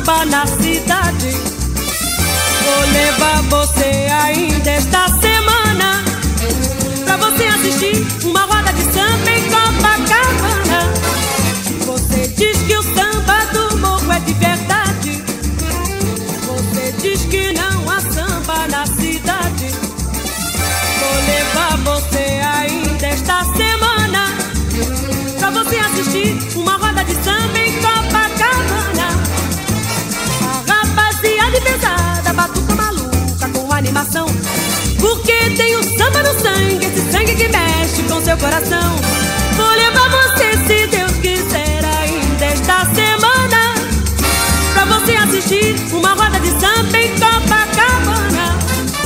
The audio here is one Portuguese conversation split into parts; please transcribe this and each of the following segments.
samba na cidade. Vou levar você ainda esta semana pra você assistir uma roda de samba em Copacabana. Você diz que o samba do morro é de verdade. Você diz que não há samba na cidade. Vou levar você ainda esta semana pra você assistir uma roda de samba em Copacabana. A rapaziada pesada, batuca maluca com animação, porque tem o samba no sangue, esse sangue que mexe com seu coração. Vou levar você, se Deus quiser, ainda esta semana pra você assistir uma roda de samba em Copacabana.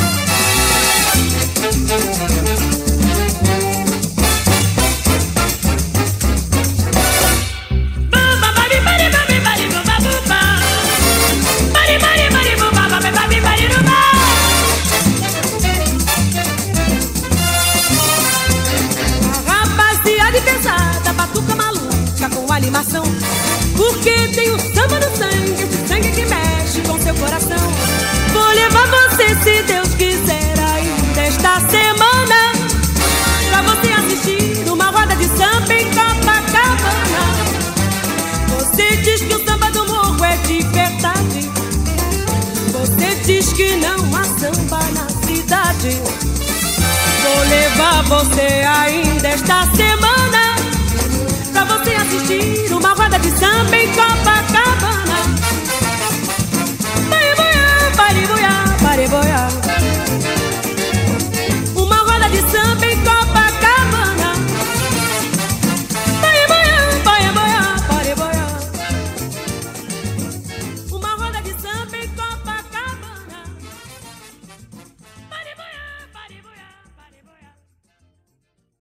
Pesada, batuca maluca com animação, porque tem o samba no sangue, esse sangue que mexe com seu coração. Vou levar você, se Deus quiser, ainda esta semana pra você assistir uma roda de samba em Copacabana. Você diz que o samba do morro é de verdade. Você diz que não há samba na cidade. Vou levar você ainda esta semana